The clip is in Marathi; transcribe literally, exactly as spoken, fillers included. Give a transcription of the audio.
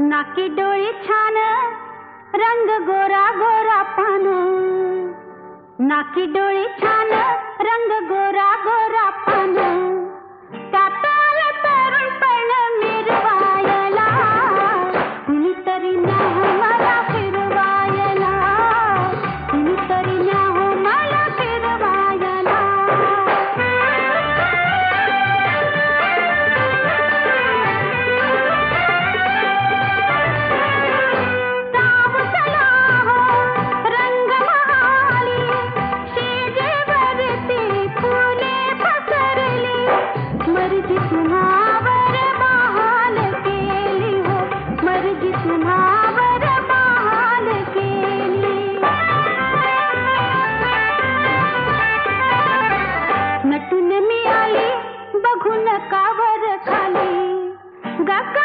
नाकी डोळी छान रंग गोरा गोरा पान, नाकी डोळी छान रंग गोरा गोरा पान, त्यात आलं तरुणपण मिरवायला, कुणीतरी न्या हो मला फिरवायला, कुणीतरी न्या हो मला फिरवायला. मर्जी तुम्हावर बहाल केली हो, मर्जी तुम्हावर बहाल केली. नटून मी आली बघून कावर खाली, ग